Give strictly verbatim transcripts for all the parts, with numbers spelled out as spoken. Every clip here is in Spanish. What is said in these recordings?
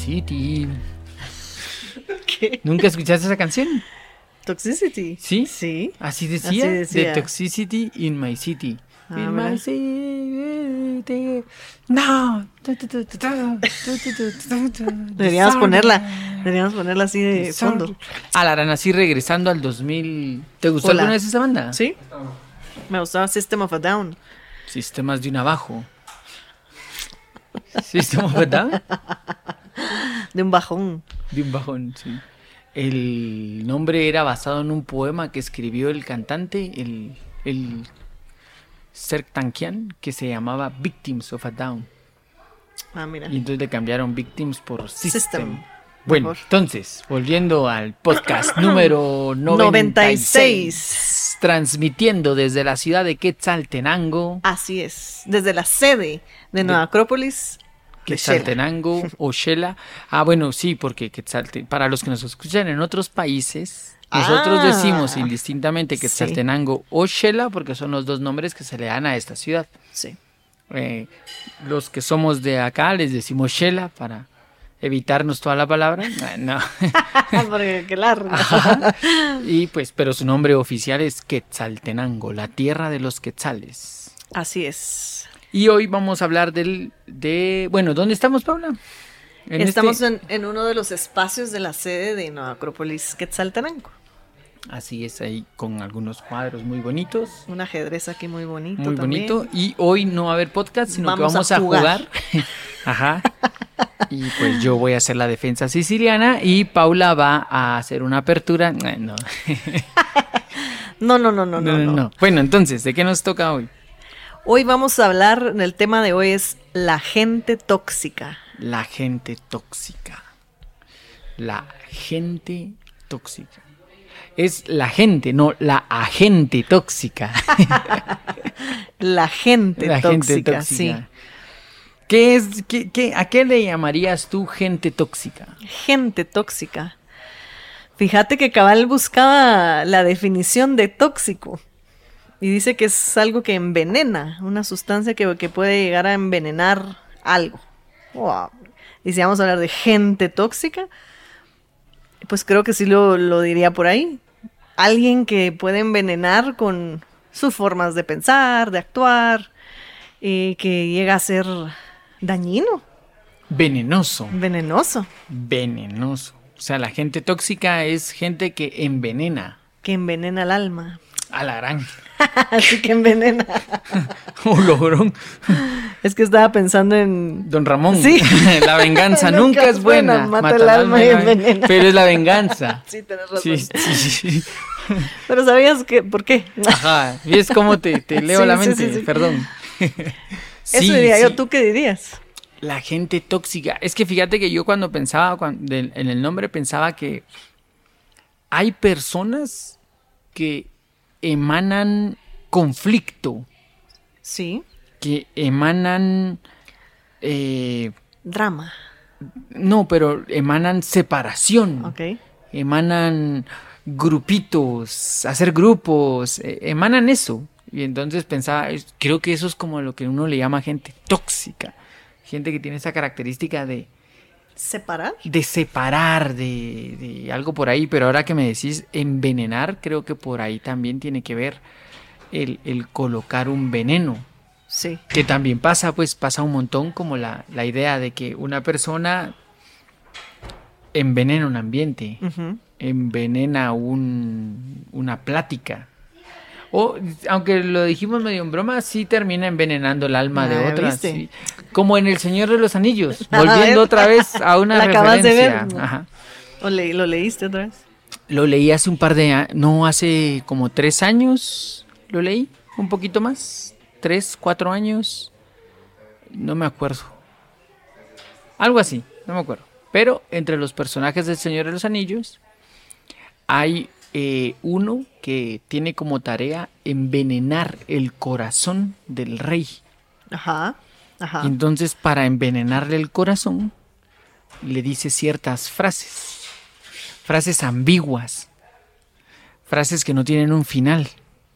City. ¿Qué? ¿Nunca escuchaste esa canción? Toxicity. ¿Sí? Sí. Así decía. Así decía. The Toxicity in my city. Ah, in mira. my city. No. Deberíamos ponerla. Deberíamos ponerla así de fondo. Ah, la harán así regresando al dos mil. ¿Te gustó Hola. alguna vez esa banda? Sí. Me gustaba System of a Down. Sistemas de un abajo. System of a Down. De un bajón. De un bajón, sí. El nombre era basado en un poema que escribió el cantante, el, el Serj-Tankian, que se llamaba Victims of a Down. Ah, mira. Y entonces le cambiaron Victims por System. System. Bueno, Mejor. entonces, volviendo al podcast número noventa y seis, transmitiendo desde la ciudad de Quetzaltenango. Así es. Desde la sede de Nueva Acrópolis. de Xela. Quetzaltenango o Xela. Ah, bueno, sí, porque Quetzalte, para los que nos escuchan en otros países, nosotros Ah, decimos indistintamente sí. Quetzaltenango o Xela porque son los dos nombres que se le dan a esta ciudad. Sí. Eh, los que somos de acá les decimos Xela para evitarnos toda la palabra. Ah, no. Porque qué largo. Ajá. Y pues, pero su nombre oficial es Quetzaltenango, la tierra de los quetzales. Así es. Y hoy vamos a hablar del, de, bueno, ¿dónde estamos, Paula? En Estamos este- en, en uno de los espacios de la sede de Nueva Acrópolis Quetzaltenango. Así es, ahí con algunos cuadros muy bonitos, Un ajedrez aquí muy bonito. muy también. bonito. Y hoy no va a haber podcast, sino Vamos que vamos a a jugar. jugar. Ajá. Y pues yo voy a hacer la defensa siciliana y Paula va a hacer una apertura. Eh, No. No, no, no, no, no, no. no. Bueno, entonces, ¿de qué nos toca hoy? Hoy vamos a hablar, el tema de hoy es la gente tóxica. La gente tóxica. La gente tóxica. Es la gente, no la agente tóxica. La gente La tóxica, gente tóxica. sí. ¿Qué es, qué, qué- ¿A qué le llamarías tú gente tóxica? Gente tóxica. Fíjate que Cabal buscaba la definición de tóxico y dice que es algo que envenena, una sustancia que, que puede llegar a envenenar algo. Wow. Y si vamos a hablar de gente tóxica, pues creo que sí lo, lo diría por ahí. Alguien que puede envenenar con sus formas de pensar, de actuar, y que llega a ser dañino, Venenoso. venenoso, Venenoso. O sea, la gente tóxica es gente que envenena que envenena el alma. a la gran. Así que envenena. Un logrón. Es que estaba pensando en... Don Ramón. Sí. La venganza nunca es buena. Mata el alma y envenena. Pero es la venganza. Sí, tenés razón. Sí, sí, sí. Pero ¿sabías que por qué? Ajá. ¿Ves cómo te, te leo Sí, la sí, mente? sí, sí. Perdón. Eso Sí, diría sí. yo. ¿Tú qué dirías? La gente tóxica. Es que fíjate que yo cuando pensaba cuan- del- en el nombre pensaba que hay personas que emanan conflicto, Sí. que emanan... eh, Drama. no, pero emanan separación, Ok. emanan grupitos, hacer grupos, eh, emanan eso. Y entonces pensaba, es- creo que eso es como lo que uno le llama gente tóxica. Gente que tiene esa característica de, ¿Separar? de separar, de, de algo por ahí. Pero ahora que me decís envenenar, creo que por ahí también tiene que ver el, el colocar un veneno. Sí. Que también pasa, pues pasa un montón como la, la idea de que una persona envenena un ambiente, Ujú. envenena un, una plática. O, aunque lo dijimos medio en broma, sí termina envenenando el alma de Ah, otras. ¿viste? Sí. Como en El Señor de los Anillos, A volviendo ver. otra vez a una La acabas de referencia. ver, ¿no? Ajá. ¿O le- lo leíste otra vez? Lo leí hace un par de años, no, hace como tres años lo leí, un poquito más, tres, cuatro años, no me acuerdo. Algo así, no me acuerdo. Pero entre los personajes del Señor de los Anillos hay eh, uno que tiene como tarea envenenar el corazón del rey. Ajá. Ajá. Y entonces para envenenarle el corazón le dice ciertas frases, frases ambiguas, frases que no tienen un final.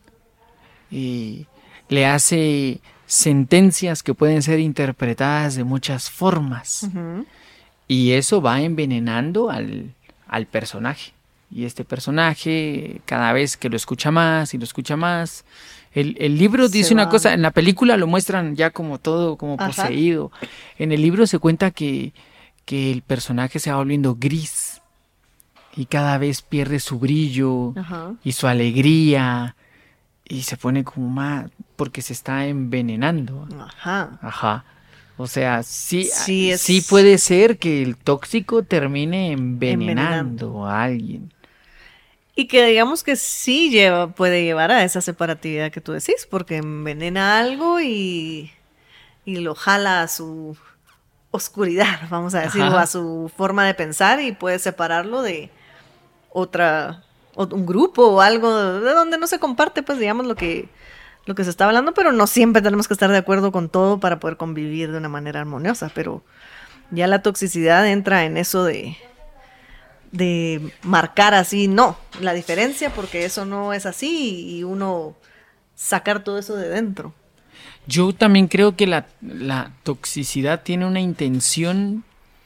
Y le hace sentencias que pueden ser interpretadas de muchas formas. Ujú. Y eso va envenenando al, al personaje. Y este personaje, cada vez que lo escucha más y lo escucha más, el, el libro dice Se una va. cosa, en la película lo muestran ya como todo, como Ajá. poseído. En el libro se cuenta que, que el personaje se va volviendo gris y cada vez pierde su brillo Ajá. y su alegría y se pone como más, porque se está envenenando. Ajá. Ajá. O sea, sí, Sí, es- sí puede ser que el tóxico termine envenenando, Envenenando. a alguien. Y que digamos que sí lleva, puede llevar a esa separatividad que tú decís, porque envenena algo y, y lo jala a su oscuridad, vamos a decir, Ajá. o a su forma de pensar y puede separarlo de otra, o- un grupo o algo de donde no se comparte, pues digamos lo que, lo que se está hablando, pero no siempre tenemos que estar de acuerdo con todo para poder convivir de una manera armoniosa, pero ya la toxicidad entra en eso de de marcar así, no, la diferencia porque eso no es así y uno sacar todo eso de dentro. Yo también creo que la, la toxicidad tiene una intención,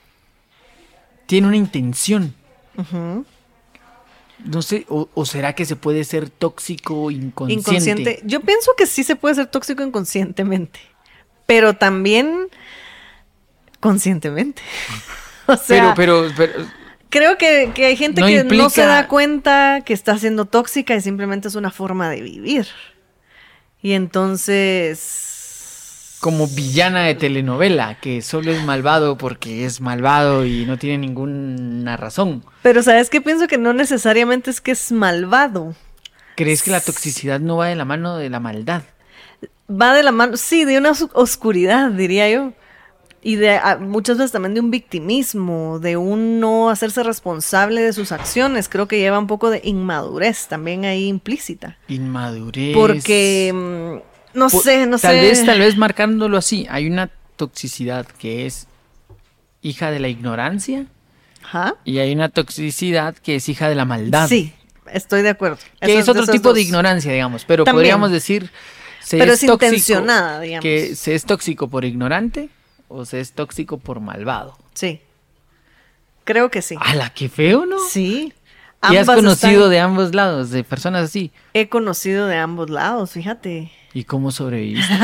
tiene una intención. Ujú. No sé, o, o será que se puede ser tóxico inconsciente. Inconsciente. Yo pienso que sí se puede ser tóxico inconscientemente, pero también conscientemente. O sea, pero, pero, pero, creo que, que hay gente no que no se implica- da cuenta que está siendo tóxica y simplemente es una forma de vivir. Y entonces... como villana de telenovela, que solo es malvado porque es malvado y no tiene ninguna razón. Pero ¿sabes qué? Pienso que no necesariamente es que es malvado. ¿Crees que la toxicidad no va de la mano de la maldad? Va de la mano, sí, de una os- oscuridad, diría yo. Y de a- muchas veces también de un victimismo, de un no hacerse responsable de sus acciones. Creo que lleva un poco de inmadurez también ahí implícita. Inmadurez. Porque, mm, no Po- sé, no tal sé. vez, tal vez marcándolo así, hay una toxicidad que es hija de la ignorancia Ajá. y hay una toxicidad que es hija de la maldad. Sí, estoy de acuerdo. Que Esas- es otro esas tipo dos. de ignorancia, digamos, pero También. podríamos decir se Pero es tóxico, intencionada, digamos. que se es tóxico por ignorante o se es tóxico por malvado. Sí. Creo que sí. ¡Hala, qué feo, ¿no! Sí. ¿Y has Ambas conocido están- de ambos lados, de personas así? He conocido de ambos lados, fíjate. ¿Y cómo sobreviviste?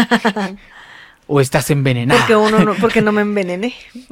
¿O estás envenenada? Porque uno no, porque no me envenené.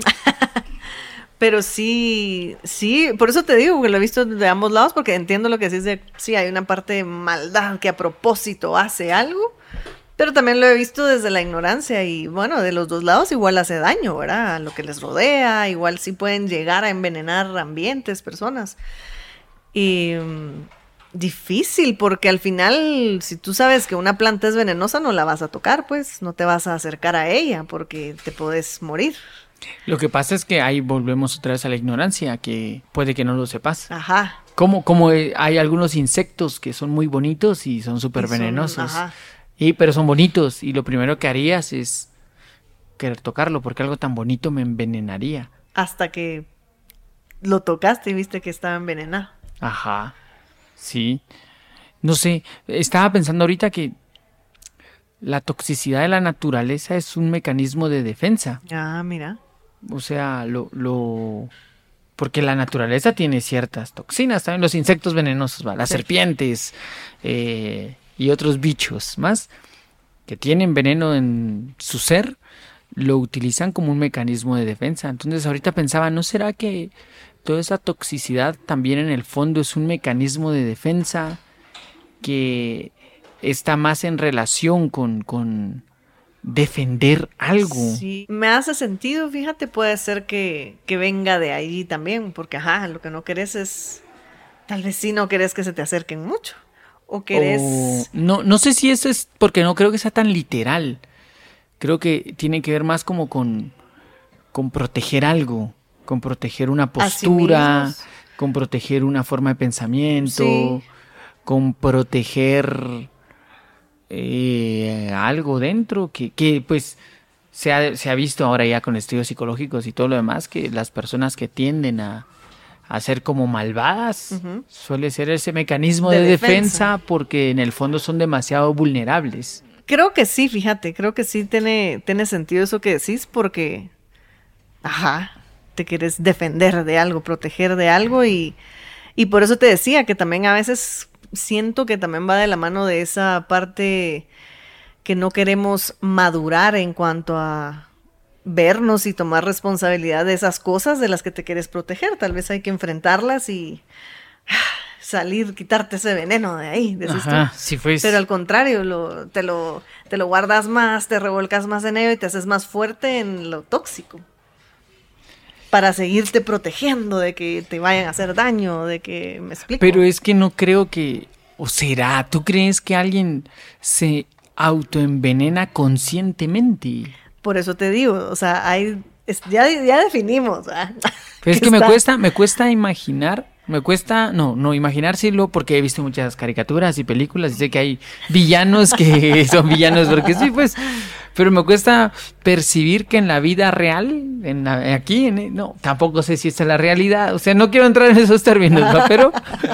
Pero sí, sí, por eso te digo que lo he visto de ambos lados, porque entiendo lo que decís de, sí, hay una parte de maldad que a propósito hace algo, pero también lo he visto desde la ignorancia y bueno, de los dos lados igual hace daño, ¿verdad? A lo que les rodea, igual sí pueden llegar a envenenar ambientes, personas. Y mm, difícil, porque al final, si tú sabes que una planta es venenosa, no la vas a tocar, pues, no te vas a acercar a ella porque te puedes morir. Lo que pasa es que ahí volvemos otra vez a la ignorancia, que puede que no lo sepas. Ajá. Como, como eh, hay algunos insectos que son muy bonitos y son súper Y son- venenosos. ajá. Y, pero son bonitos y lo primero que harías es querer tocarlo porque algo tan bonito me envenenaría. Hasta que lo tocaste y viste que estaba envenenado. Ajá, sí. No sé, estaba pensando ahorita que la toxicidad de la naturaleza es un mecanismo de defensa. Ah, mira. O sea, lo, lo... porque la naturaleza tiene ciertas toxinas, también los insectos venenosos, ¿va? Las Sí. serpientes eh, y otros bichos más que tienen veneno en su ser, lo utilizan como un mecanismo de defensa. Entonces ahorita pensaba, ¿no será que toda esa toxicidad también en el fondo es un mecanismo de defensa que está más en relación con, con defender algo? Sí, me hace sentido, fíjate, puede ser que, que venga de ahí también, porque ajá, lo que no querés es, tal vez sí no querés que se te acerquen mucho, o querés... O- no, no sé si eso es porque no creo que sea tan literal. Creo que tiene que ver más como con, con proteger algo, con proteger una A sí postura, mismos. con proteger una forma de pensamiento, Sí. con proteger eh, algo dentro que, que pues se ha, se ha visto ahora ya con estudios psicológicos y todo lo demás, que las personas que tienden a, a ser como malvadas Ujú. suele ser ese mecanismo De de, defensa. defensa porque en el fondo son demasiado vulnerables. Creo que sí, fíjate, creo que sí tiene, tiene sentido eso que decís, porque, ajá, te quieres defender de algo, proteger de algo y, y por eso te decía que también a veces siento que también va de la mano de esa parte que no queremos madurar en cuanto a vernos y tomar responsabilidad de esas cosas de las que te quieres proteger. Tal vez hay que enfrentarlas y salir, quitarte ese veneno de ahí, decís Ajá, tú. sí, pues. Pero al contrario, lo, te, lo, te lo guardas más, te revolcas más en ello y te haces más fuerte en lo tóxico. Para seguirte protegiendo de que te vayan a hacer daño, de que me explico. Pero es que no creo que, o será, ¿tú crees que alguien se autoenvenena conscientemente? Por eso te digo, o sea, hay, es, ya, ya definimos. ¿Ah? Pero es que está... me cuesta, me cuesta imaginar, me cuesta, no, no imaginárselo porque he visto muchas caricaturas y películas y sé que hay villanos que son villanos porque sí, pues, pero me cuesta percibir que en la vida real, en la, aquí, en, no, tampoco sé si esta es la realidad, o sea, no quiero entrar en esos términos, ¿no? Pero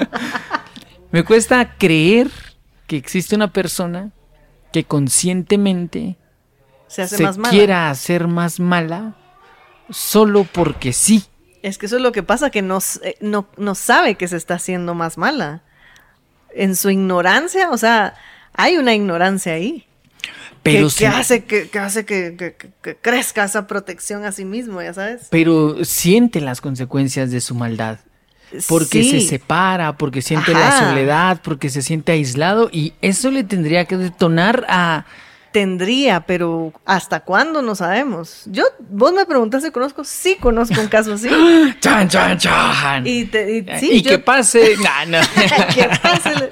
me cuesta creer que existe una persona que conscientemente se, hace se más mala. quiera hacer más mala solo porque sí. Es que eso es lo que pasa, que no, no, no sabe que se está haciendo más mala. En su ignorancia, o sea, hay una ignorancia ahí. Pero que, si, que hace, que, que, hace que, que, que crezca esa protección a sí mismo, ya sabes. Pero siente las consecuencias de su maldad. Porque sí. se separa, porque siente Ajá. la soledad, porque se siente aislado. Y eso le tendría que detonar a... Tendría, pero ¿hasta cuándo? No sabemos. Yo, vos me preguntaste, ¿conozco? Sí, conozco un caso así. ¡Chan, chan, chan! Y, te, y, sí, y yo... que pase... No, no. que pase...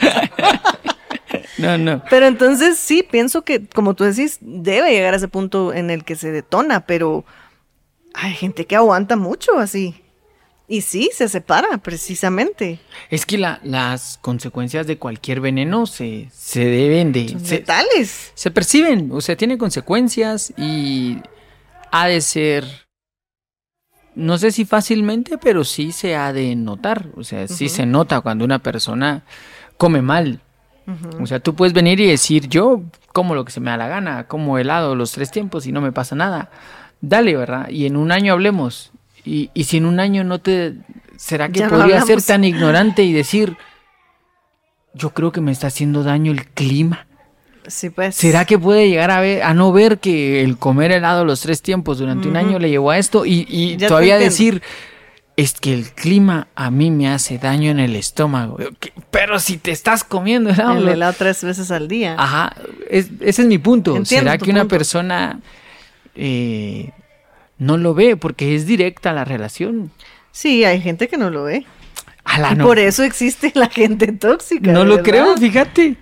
No, no. Pero entonces sí, pienso que, como tú decís, debe llegar a ese punto en el que se detona, pero hay gente que aguanta mucho así. Y sí, se separa, precisamente. Es que la, las consecuencias de cualquier veneno se, se deben de... Son se, letales. Se perciben, o sea, tiene consecuencias y ha de ser... No sé si fácilmente, pero sí se ha de notar. O sea, sí Uh-huh. se nota cuando una persona come mal. Uh-huh. O sea, tú puedes venir y decir, yo como lo que se me da la gana, como helado los tres tiempos y no me pasa nada. Dale, ¿verdad? Y en un año hablemos. Y, y si en un año no te... ¿Será que Ya no podría ser hablamos. tan ignorante y decir, yo creo que me está haciendo daño el clima? Sí, pues. ¿Será que puede llegar a ver, a no ver que el comer helado los tres tiempos durante Uh-huh. un año le llevó a esto? Y, y Ya te todavía entiendo. decir, es que el clima a mí me hace daño en el estómago. ¿Qué? Pero si te estás comiendo helado. El lo- helado tres veces al día. Ajá, es- ese es mi punto. Entiendo ¿Será tu que una punto. persona eh, no lo ve porque es directa la relación? Sí, hay gente que no lo ve. Ala, y no, por eso existe la gente tóxica. no de lo verdad. creo, fíjate.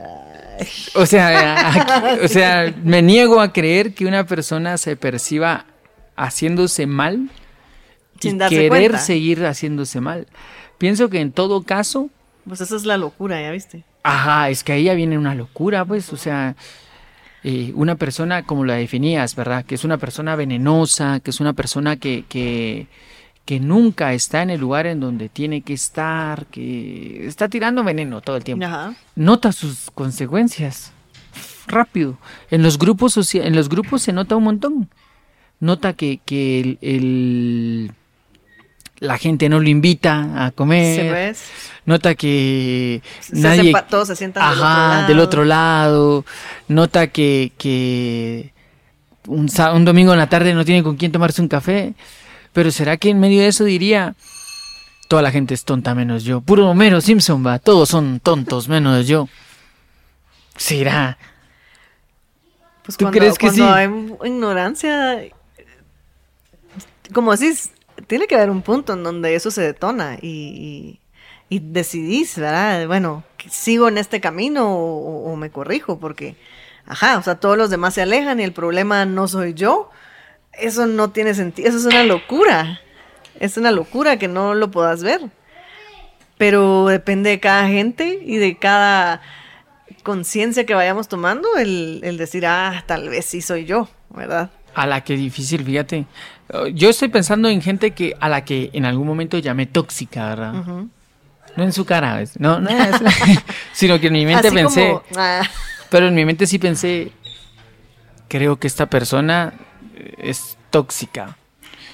O sea, aquí- o sea, me niego a creer que una persona se perciba haciéndose mal Sin y darse querer cuenta. seguir haciéndose mal. Pienso que en todo caso, Pues esa es la locura, ¿ya viste? ajá, es que ahí ya viene una locura, pues, o sea, eh, una persona como la definías, ¿verdad? Que es una persona venenosa, que es una persona que, que, que nunca está en el lugar en donde tiene que estar, que está tirando veneno todo el tiempo. Ajá. Nota sus consecuencias rápido. En los grupos socia- en los grupos se nota un montón. Nota que, que el, el- la gente no lo invita a comer. ¿Se ves? Nota que Se nadie sepa- todos se sientan del otro ajá, lado. del otro lado. Nota que, que un, sa- un domingo en la tarde no tiene con quién tomarse un café. Pero ¿será que en medio de eso diría, toda la gente es tonta menos yo? Puro Homero Simpson, va, todos son tontos menos yo. ¿Será? Pues ¿Tú cuando, crees que cuando sí? hay ignorancia, como decís, tiene que haber un punto en donde eso se detona y, y, y decidís, ¿verdad? Bueno, que ¿sigo en este camino o, o me corrijo? Porque, ajá, o sea, todos los demás se alejan y el problema no soy yo. Eso no tiene sentido, eso es una locura. Es una locura que no lo puedas ver. Pero depende de cada gente y de cada conciencia que vayamos tomando, el, el decir, ah, tal vez sí soy yo, ¿verdad? A la que difícil, fíjate. Uh, Yo estoy pensando en gente que a la que en algún momento llamé tóxica, ¿verdad? Ujú. No en su cara, ¿ves? No, no es, sino que en mi mente Así pensé, como, ah, pero en mi mente sí pensé, creo que esta persona eh, es tóxica.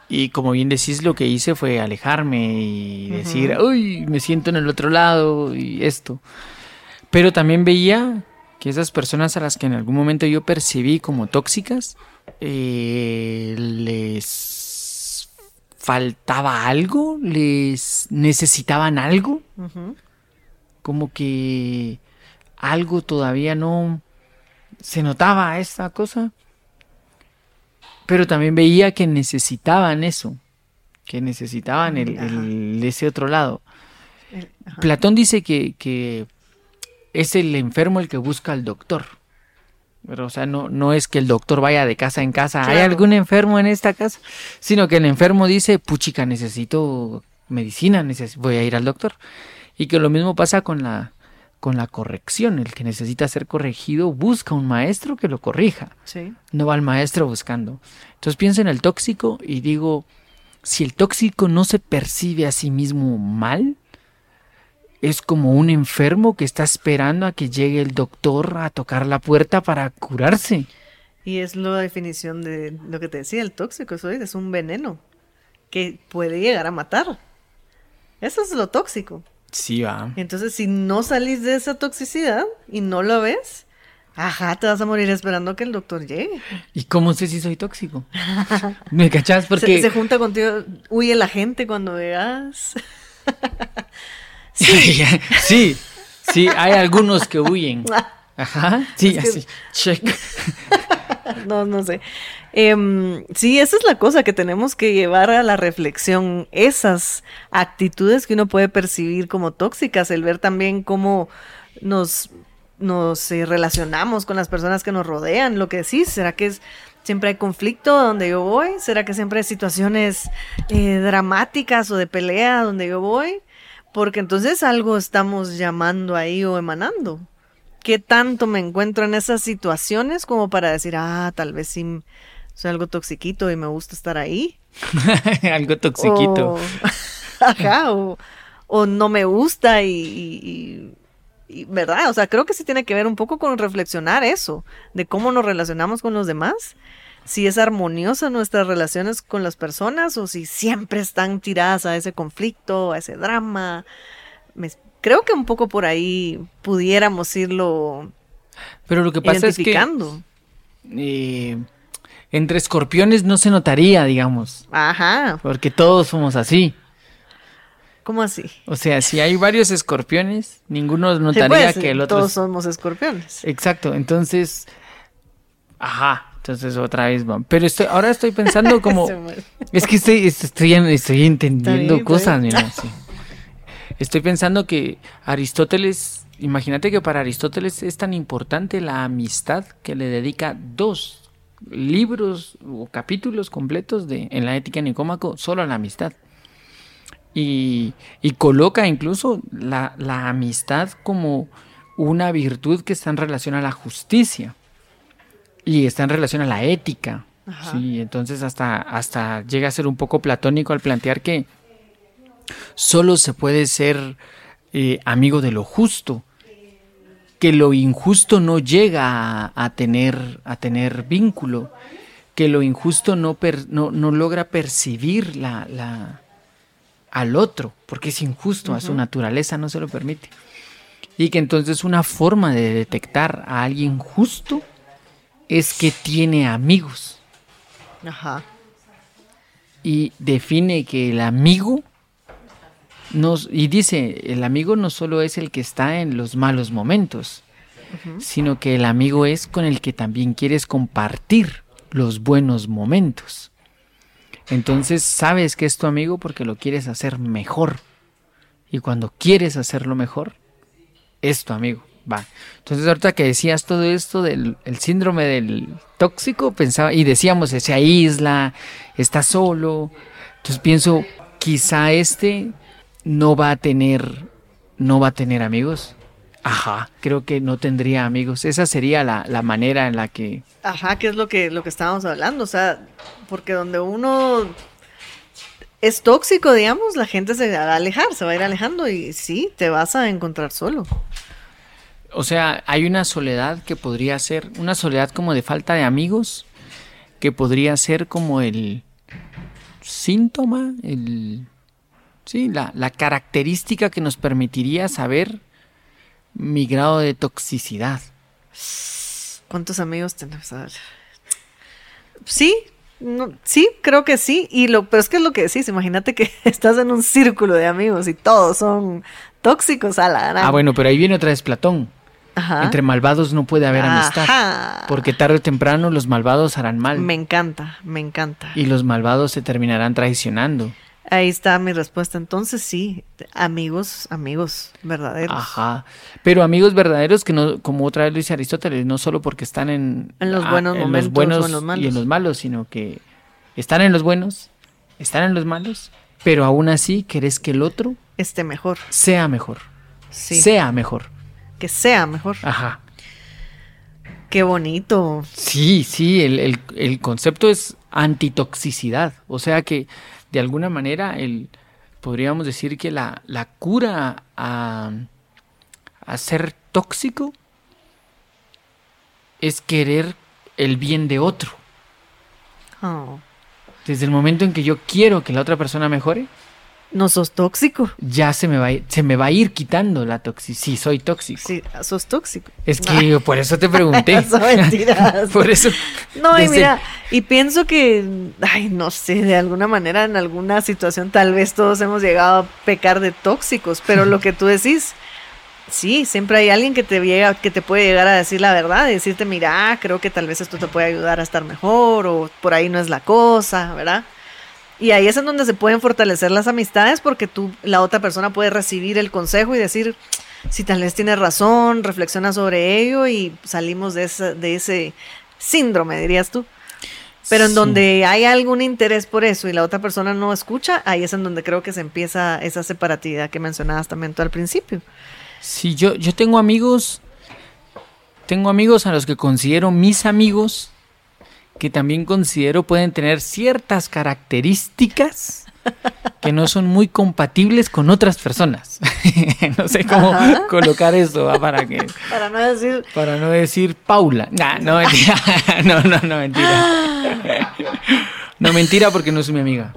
Y como bien decís, lo que hice fue alejarme y decir, uh-huh. uy, me siento en el otro lado y esto. Pero también veía que esas personas a las que en algún momento yo percibí como tóxicas, eh, les faltaba algo, les necesitaban algo, uh-huh. como que algo todavía no se notaba esta cosa. Pero también veía que necesitaban eso, que necesitaban el, el, ese otro lado. Ajá. Platón dice que, que es el enfermo el que busca al doctor. Pero, o sea, no, no es que el doctor vaya de casa en casa, claro. ¿Hay algún enfermo en esta casa? Sino que el enfermo dice, puchica, necesito medicina, necesito, voy a ir al doctor. Y que lo mismo pasa con la... con la corrección, el que necesita ser corregido busca un maestro que lo corrija, sí. No va al maestro buscando. Entonces pienso en el tóxico y digo, si el tóxico no se percibe a sí mismo mal, es como un enfermo que está esperando a que llegue el doctor a tocar la puerta para curarse. Y es la definición de lo que te decía, el tóxico, eso es, es un veneno que puede llegar a matar. Eso es lo tóxico. Sí, va. Entonces, si no salís de esa toxicidad y no lo ves, ajá, te vas a morir esperando que el doctor llegue. ¿Y cómo sé si soy tóxico? ¿Me cachás? Porque... Se, se junta contigo, huye la gente cuando veas. Sí. sí, sí, hay algunos que huyen. Ajá, sí, es que... así, check. No, no sé. Eh, sí, esa es la cosa que tenemos que llevar a la reflexión, esas actitudes que uno puede percibir como tóxicas, el ver también cómo nos, nos eh, relacionamos con las personas que nos rodean, lo que decís, ¿será que es, siempre hay conflicto donde yo voy? ¿Será que siempre hay situaciones eh, dramáticas o de pelea donde yo voy? Porque entonces algo estamos llamando ahí o emanando. ¿Qué tanto me encuentro en esas situaciones como para decir, ah, tal vez sí soy algo toxiquito y me gusta estar ahí? Algo toxiquito. O, ajá, o, o no me gusta y, y, y, ¿verdad? O sea, creo que sí tiene que ver un poco con reflexionar eso, de cómo nos relacionamos con los demás, si es armoniosa nuestras relaciones con las personas o si siempre están tiradas a ese conflicto, a ese drama. Me Creo que un poco por ahí pudiéramos irlo Pero lo que pasa identificando. Es que eh, entre escorpiones no se notaría, digamos. Ajá. Porque todos somos así. ¿Cómo así? O sea, si hay varios escorpiones, ninguno notaría sí, pues, que el otro... Todos es... somos escorpiones. Exacto, entonces... Ajá, entonces otra vez... Pero estoy, ahora estoy pensando como... es que estoy, estoy, estoy entendiendo bien, cosas, mira, sí. Estoy pensando que Aristóteles, imagínate que para Aristóteles es tan importante la amistad que le dedica dos libros o capítulos completos de en la Ética de Nicómaco solo a la amistad. Y, y coloca incluso la, la amistad como una virtud que está en relación a la justicia y está en relación a la ética. Sí, entonces hasta, hasta llega a ser un poco platónico al plantear que solo se puede ser eh, amigo de lo justo, que lo injusto no llega a, a, tener, a tener vínculo, que lo injusto no, per, no, no logra percibir la, la, al otro, porque es injusto, uh-huh. A su naturaleza no se lo permite. Y que entonces una forma de detectar a alguien justo es que tiene amigos. Ajá. Y define que el amigo... Nos, y dice, el amigo no solo es el que está en los malos momentos, uh-huh. sino que el amigo es con el que también quieres compartir los buenos momentos. Entonces sabes que es tu amigo porque lo quieres hacer mejor. Y cuando quieres hacerlo mejor, es tu amigo. Va. Entonces ahorita que decías todo esto del el síndrome del tóxico, pensaba, y decíamos, se aísla, está solo. Entonces pienso, quizá este... no va a tener no va a tener amigos. Ajá, creo que no tendría amigos. Esa sería la, la manera en la que... Ajá, que es lo que, lo que estábamos hablando. O sea, porque donde uno es tóxico, digamos, la gente se va a alejar, se va a ir alejando y sí, te vas a encontrar solo. O sea, hay una soledad que podría ser, una soledad como de falta de amigos, que podría ser como el... síntoma, el, sí, la, la característica que nos permitiría saber mi grado de toxicidad. ¿Cuántos amigos tenemos? A ver. Sí, no, sí, creo que sí. Y lo, pero es que es lo que decís. Imagínate que estás en un círculo de amigos y todos son tóxicos a la gran. Ah, bueno, pero ahí viene otra vez Platón. Ajá. Entre malvados no puede haber Ajá. amistad. Porque tarde o temprano los malvados harán mal. Me encanta, me encanta. Y los malvados se terminarán traicionando. Ahí está mi respuesta. Entonces sí, amigos, amigos verdaderos. Ajá. Pero amigos verdaderos que no, como otra vez lo dice Aristóteles, no solo porque están en, En los buenos en momentos los buenos o en los malos. y en los malos, sino que están en los buenos, están en los malos, pero aún así querés que el otro Esté mejor. sea mejor. Sí. Sea mejor. Que sea mejor. Ajá. Qué bonito. Sí, sí, el, el, el concepto es antitoxicidad. O sea que, de alguna manera, el, podríamos decir que la, la cura a, a ser tóxico es querer el bien de otro. Oh. Desde el momento en que yo quiero que la otra persona mejore, No sos tóxico. ya se me va a ir, se me va a ir quitando la toxicidad. Sí, soy tóxico. Sí, sos tóxico. Es que por eso te pregunté. Son mentiras. Por eso. No, y desde- mira, y pienso que, ay, no sé, de alguna manera, en alguna situación, tal vez todos hemos llegado a pecar de tóxicos, pero lo que tú decís, sí, siempre hay alguien que te llega, que te puede llegar a decir la verdad, y decirte, mira, creo que tal vez esto te puede ayudar a estar mejor, o por ahí no es la cosa, ¿verdad? Y ahí es en donde se pueden fortalecer las amistades, porque tú, la otra persona puede recibir el consejo y decir, si tal vez tienes razón, reflexiona sobre ello y salimos de ese, de ese síndrome, dirías tú. Pero en Sí. donde hay algún interés por eso y la otra persona no escucha, ahí es en donde creo que se empieza esa separatividad que mencionabas también tú al principio. Sí, yo, yo tengo amigos, tengo amigos a los que considero mis amigos, que también considero pueden tener ciertas características que no son muy compatibles con otras personas. No sé cómo Ajá. colocar eso ¿va? para que Para no decir, para no decir Paula. Nah, no mentira. No, no, no mentira. No mentira porque no es mi amiga.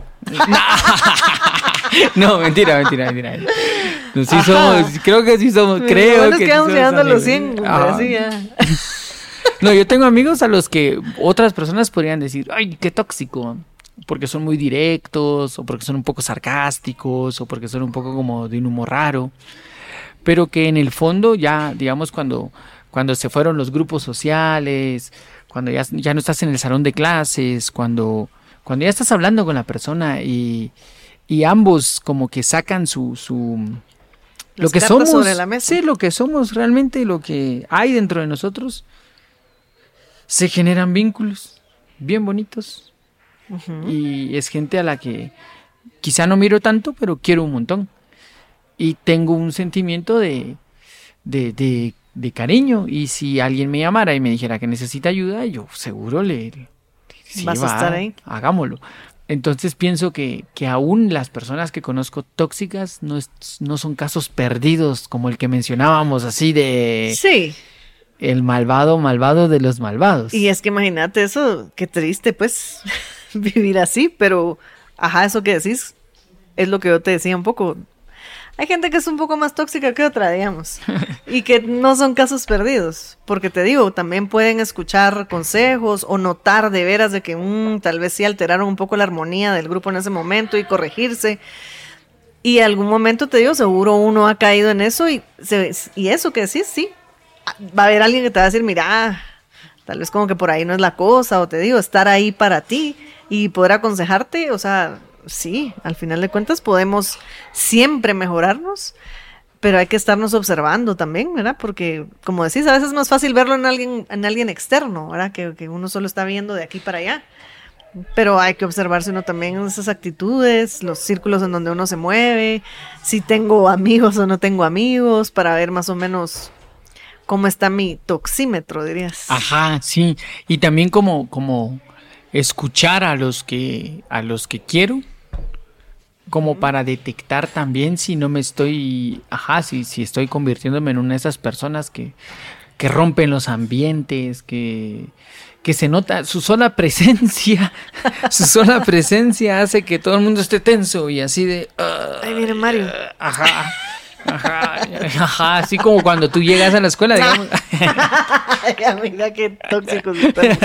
No, mentira, mentira, mentira. No, sí Ajá. somos, creo que sí somos, creo bueno, es que que sí vamos somos llegando a los amigos. cien, hombre, Ajá. así ya. No, yo tengo amigos a los que otras personas podrían decir, ay, qué tóxico, porque son muy directos, o porque son un poco sarcásticos, o porque son un poco como de un humor raro, pero que en el fondo ya, digamos, cuando, cuando se fueron los grupos sociales, cuando ya, ya no estás en el salón de clases, cuando, cuando ya estás hablando con la persona y, y ambos como que sacan su... su lo Las que cartas somos, sobre la mesa. sí, lo que somos realmente, lo que hay dentro de nosotros, se generan vínculos bien bonitos. Ujú. Y es gente a la que quizá no miro tanto, pero quiero un montón. Y tengo un sentimiento de, de, de, de cariño. Y si alguien me llamara y me dijera que necesita ayuda, yo seguro le... le- sí, Vas a va, estar ahí. Hagámoslo. Entonces pienso que, que aún las personas que conozco tóxicas no, es- no son casos perdidos como el que mencionábamos, así de Sí, el malvado malvado de los malvados. y es que imagínate eso, qué triste pues vivir así, pero ajá, eso que decís es lo que yo te decía un poco. Hay gente que es un poco más tóxica que otra, digamos, y que no son casos perdidos, porque te digo, también pueden escuchar consejos o notar de veras de que mm, tal vez sí alteraron un poco la armonía del grupo en ese momento y corregirse. Y algún momento te digo, seguro uno ha caído en eso y, se, y eso que decís, sí, va a haber alguien que te va a decir, mira, tal vez como que por ahí no es la cosa, o te digo, estar ahí para ti y poder aconsejarte, o sea, sí, al final de cuentas podemos siempre mejorarnos, pero hay que estarnos observando también, ¿verdad? Porque, como decís, a veces es más fácil verlo en alguien, en alguien externo, ¿verdad? Que, que uno solo está viendo de aquí para allá. Pero hay que observarse uno también en esas actitudes, los círculos en donde uno se mueve, si tengo amigos o no tengo amigos, para ver más o menos cómo está mi toxímetro, dirías. Ajá, sí. Y también como, como escuchar a los que, a los que quiero, como para detectar también si no me estoy, ajá, si, si estoy convirtiéndome en una de esas personas que, que rompen los ambientes, que, que se nota, su sola presencia, su sola presencia hace que todo el mundo esté tenso y así de... Uh, Ahí viene Mario. Uh, ajá, ajá, ajá, así como cuando tú llegas a la escuela, digamos. Ya, mira qué tóxicos estamos.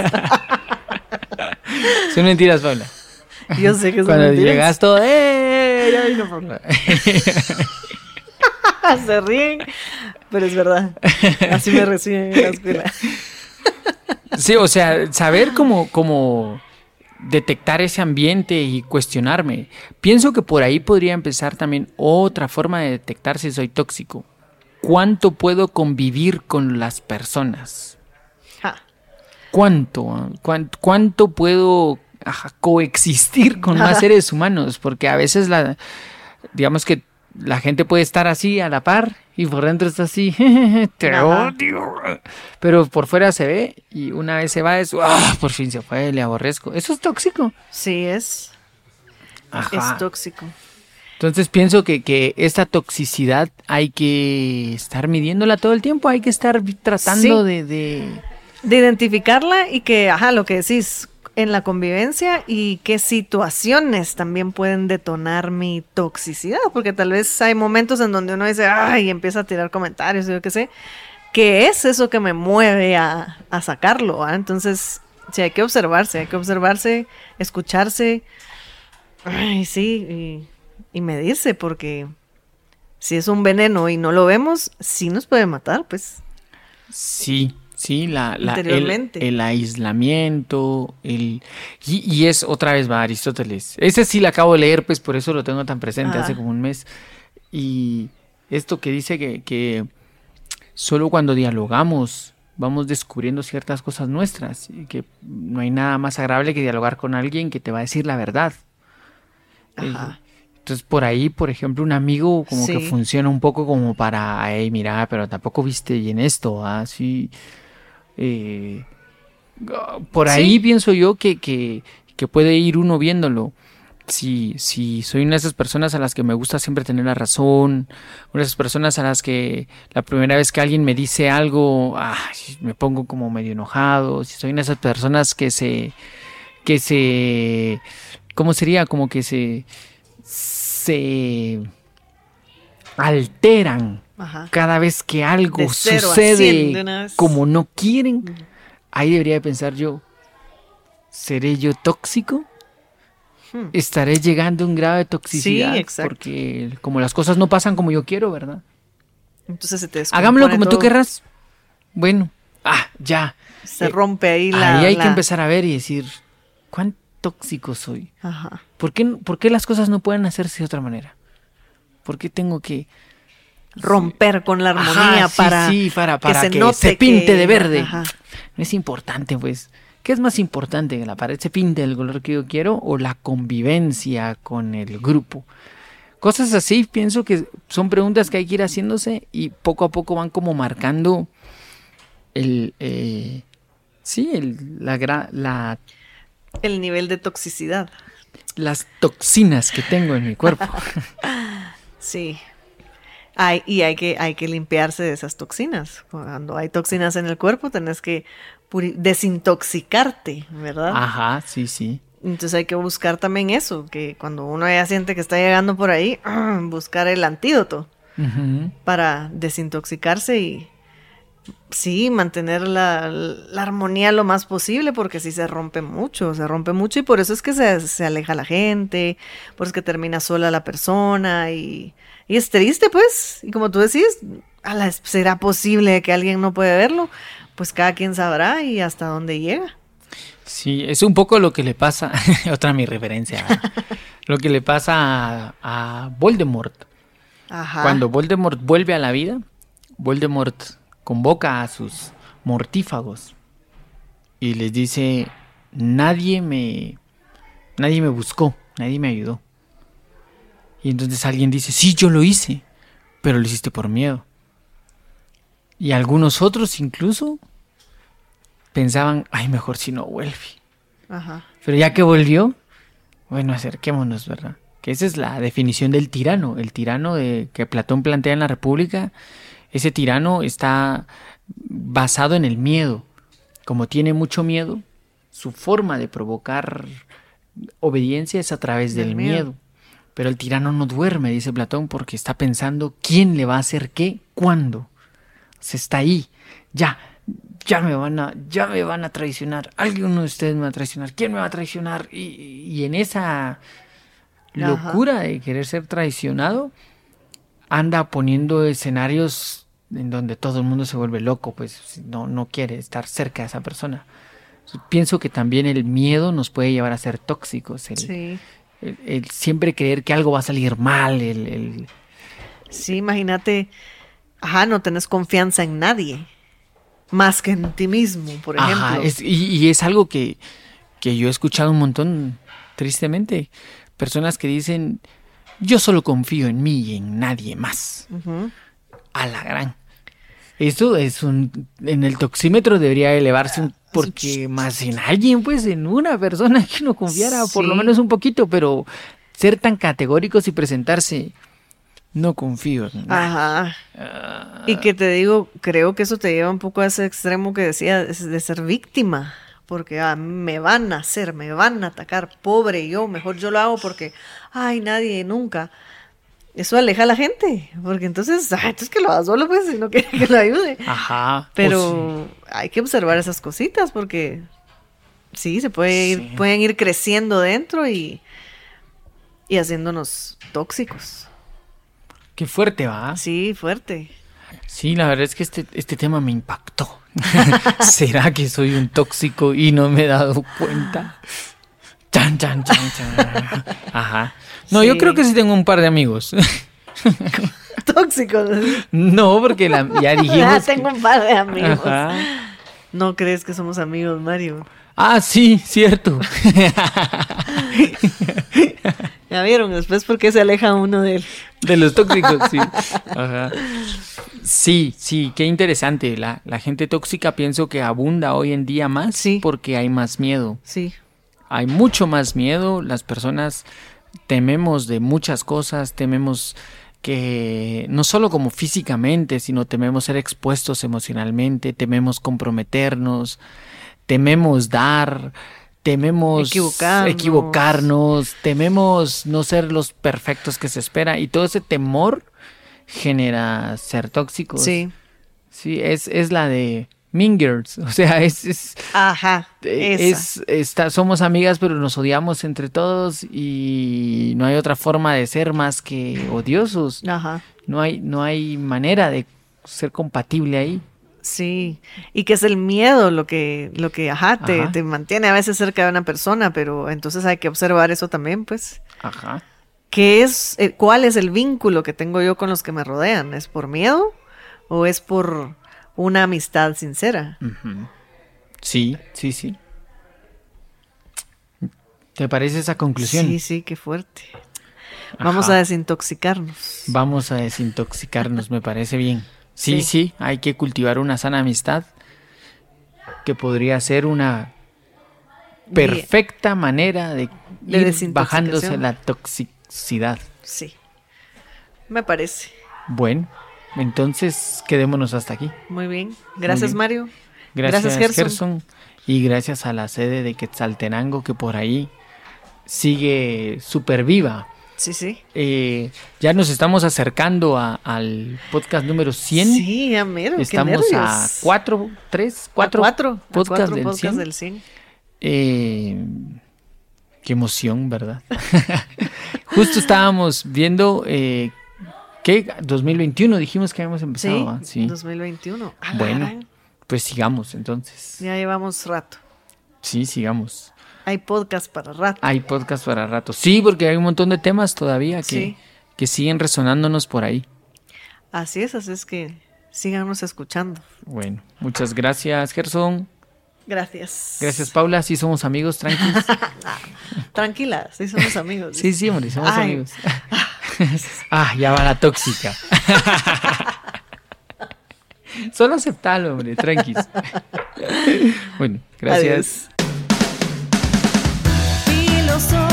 Son mentiras, Paula. Yo sé que son Cuando mentiras. llegas todo, ¡eh! Ya vino Paula. Se ríen, pero es verdad. Así me reciben en la escuela. Sí, o sea, saber cómo, cómo detectar ese ambiente y cuestionarme. Pienso que por ahí podría empezar también otra forma de detectar si soy tóxico. ¿Cuánto puedo convivir con las personas? Ja. ¿Cuánto? ¿Cuánto, cuánto puedo ajá, coexistir con más seres humanos? Porque a veces la, digamos que la gente puede estar así a la par y por dentro está así, te Ajá. odio. Pero por fuera se ve y una vez se va es, ¡ah! Por fin se fue, le aborrezco. Eso es tóxico. Sí, es. Ajá. Es tóxico. Entonces pienso que, que esta toxicidad hay que estar midiéndola todo el tiempo, hay que estar tratando Sí. de, de... De identificarla y que, ajá, lo que decís, en la convivencia y qué situaciones también pueden detonar mi toxicidad, porque tal vez hay momentos en donde uno dice, ay, y empieza a tirar comentarios, yo qué sé, ¿qué es eso que me mueve a, a sacarlo? ¿Ah? Entonces, sí, hay que observarse, hay que observarse, escucharse, ay, sí, y, y medirse, porque si es un veneno y no lo vemos, sí nos puede matar, pues. Sí. Sí, la, la, el, Interiormente. el aislamiento, el y, y es otra vez va Aristóteles. Ese sí lo acabo de leer, pues por eso lo tengo tan presente Ajá. hace como un mes. Y esto que dice que, que solo cuando dialogamos vamos descubriendo ciertas cosas nuestras y que no hay nada más agradable que dialogar con alguien que te va a decir la verdad. Ajá. Eh, Entonces por ahí, por ejemplo, un amigo como Sí. que funciona un poco como para, hey, mira, pero tampoco viste bien esto, ¿ah? Sí. Eh, por ahí Sí. pienso yo que, que, que puede ir uno viéndolo. Si, si soy una de esas personas a las que me gusta siempre tener la razón, una de esas personas a las que la primera vez que alguien me dice algo, ah, me pongo como medio enojado, si soy una de esas personas que se, que se, ¿cómo sería? Como que se, se alteran Ajá. cada vez que algo De cero a sucede cien de una vez. como no quieren, ahí debería de pensar yo, ¿seré yo tóxico? Hmm. ¿Estaré llegando a un grado de toxicidad? Sí, exacto. Porque como las cosas no pasan como yo quiero, ¿verdad? Entonces se te descompone Hagámoslo como tú todo. querrás. Bueno, ah, ya. Se Eh, rompe ahí la... Ahí hay la- que empezar a ver y decir, ¿cuán tóxico soy? Ajá. ¿Por qué, por qué las cosas no pueden hacerse de otra manera? ¿Por qué tengo que... Romper con la armonía Ajá, sí, para, sí, para, para que se que note se pinte que- de verde. Ajá. No es importante, pues. ¿Qué es más importante? ¿Que la pared se pinte del color que yo quiero o la convivencia con el grupo? Cosas así, pienso que son preguntas que hay que ir haciéndose y poco a poco van como marcando el... Eh, sí, el, la, gra- la, El nivel de toxicidad. las toxinas que tengo en mi cuerpo. Sí. Hay, y hay que, hay que limpiarse de esas toxinas. Cuando hay toxinas en el cuerpo, tenés que puri- desintoxicarte, ¿verdad? Ajá, sí, sí. Entonces hay que buscar también eso, que cuando uno ya siente que está llegando por ahí, buscar el antídoto Ujú. para desintoxicarse y sí, mantener la, la armonía lo más posible, porque sí se rompe mucho, se rompe mucho y por eso es que se, se aleja la gente, por eso es que termina sola la persona y, y es triste pues, y como tú decís, ala, ¿será posible que alguien no puede verlo? Pues cada quien sabrá y hasta dónde llega. Sí, es un poco lo que le pasa, otra mi referencia, ¿verdad? Lo que le pasa a, a Voldemort. Ajá. Cuando Voldemort vuelve a la vida, Voldemort convoca a sus mortífagos y les dice, nadie me, nadie me buscó, nadie me ayudó. Y entonces alguien dice, sí, yo lo hice, pero lo hiciste por miedo. Y algunos otros incluso pensaban, ay, mejor si no vuelve. Ajá. Pero ya que volvió, bueno, acerquémonos, ¿verdad? Que esa es la definición del tirano. El tirano de, que Platón plantea en la República, ese tirano está basado en el miedo. Como tiene mucho miedo, su forma de provocar obediencia es a través del, del miedo. miedo. Pero el tirano no duerme, dice Platón, porque está pensando quién le va a hacer qué, cuándo. Se está ahí, ya, ya me van a, ya me van a traicionar. Alguien de ustedes me va a traicionar. ¿Quién me va a traicionar? Y, y en esa locura Ajá. de querer ser traicionado, anda poniendo escenarios en donde todo el mundo se vuelve loco, pues no, no quiere estar cerca de esa persona. Pienso que también el miedo nos puede llevar a ser tóxicos. El, sí. el, el siempre creer que algo va a salir mal. El, el... Sí, imagínate, ajá, no tenés confianza en nadie, más que en ti mismo, por ejemplo. Ajá, es, y, y es algo que, que yo he escuchado un montón, tristemente. Personas que dicen, yo solo confío en mí y en nadie más. Uh-huh. A la gran. Eso es un... En el toxímetro debería elevarse un... Porque más en alguien, pues en una persona que uno confiara, sí. por lo menos un poquito, pero ser tan categóricos y presentarse, no confío en nada. Ajá. Uh... Y que te digo, creo que eso te lleva un poco a ese extremo que decía, de ser víctima. Porque ah, me van a hacer, me van a atacar, pobre yo, mejor yo lo hago porque, ay, nadie, nunca. Eso aleja a la gente, porque entonces, ah, entonces que lo haga solo, pues, si no quiere que lo ayude. Ajá. Pero sí. hay que observar esas cositas, porque sí, se puede ir, sí. pueden ir creciendo dentro y, y haciéndonos tóxicos. Qué fuerte, ¿va? Sí, fuerte. Sí, la verdad es que este, este tema me impactó. ¿Será que soy un tóxico y no me he dado cuenta? Chan, chan, chan, chan. Ajá. No, sí. Yo creo que sí tengo un par de amigos. ¿Tóxicos? No, porque la, ya dijimos... Ya tengo que... un par de amigos. Ajá. ¿No crees que somos amigos, Mario? Ah, sí, cierto. Ya vieron, después por qué se aleja uno de él. De los tóxicos, sí. Ajá. Sí, sí, qué interesante. La, la gente tóxica pienso que abunda hoy en día más sí. porque hay más miedo. Sí. Hay mucho más miedo. Las personas tememos de muchas cosas, tememos que no solo como físicamente, sino tememos ser expuestos emocionalmente, tememos comprometernos, tememos dar, tememos equivocarnos. equivocarnos, tememos no ser los perfectos que se espera, y todo ese temor genera ser tóxicos. Sí. Sí, es, es la de Mean Girls, o sea, es... es Ajá, es, está, somos amigas pero nos odiamos entre todos y no hay otra forma de ser más que odiosos. Ajá. No hay, no hay manera de ser compatible ahí. Sí, y que es el miedo lo que, lo que ajá, te, Ajá. te mantiene a veces cerca de una persona, pero entonces hay que observar eso también, pues. Ajá. ¿Qué es, eh, cuál es el vínculo que tengo yo con los que me rodean? ¿Es por miedo o es por una amistad sincera? Uh-huh. Sí, sí, sí. ¿Te parece esa conclusión? Sí, sí, qué fuerte. Vamos Ajá. a desintoxicarnos. Vamos a desintoxicarnos, me parece bien. Sí, sí, sí, hay que cultivar una sana amistad que podría ser una perfecta manera de, de ir bajándose la toxicidad. Sí, me parece. Bueno, entonces quedémonos hasta aquí. Muy bien, gracias Muy bien. Mario. Gracias, gracias Gerson. Gerson. Y gracias a la sede de Quetzaltenango que por ahí sigue súper viva. Sí, sí. Eh, ya nos estamos acercando a, al podcast número cien. Sí, ya mero, estamos qué a cuatro, tres, cuatro, a cuatro podcasts cuatro del, podcast cien. del cien. Eh, qué emoción, ¿verdad? Justo estábamos viendo eh, que dos mil veintiuno dijimos que habíamos empezado. Sí, sí. dos mil veintiuno. Ah, bueno, pues sigamos entonces. Ya llevamos rato. Sí, sigamos. Hay podcast para rato. Hay podcast para rato. Sí, porque hay un montón de temas todavía que, sí. que siguen resonándonos por ahí. Así es, así es que síganos escuchando. Bueno, muchas gracias, Gerson. Gracias. Gracias, Paula. Sí somos amigos, tranquilos. Tranquila, sí somos amigos. Sí, sí, hombre, somos Ay. amigos. Ah, ya va la tóxica. Solo aceptalo, hombre, tranquis. Bueno, gracias. Adiós.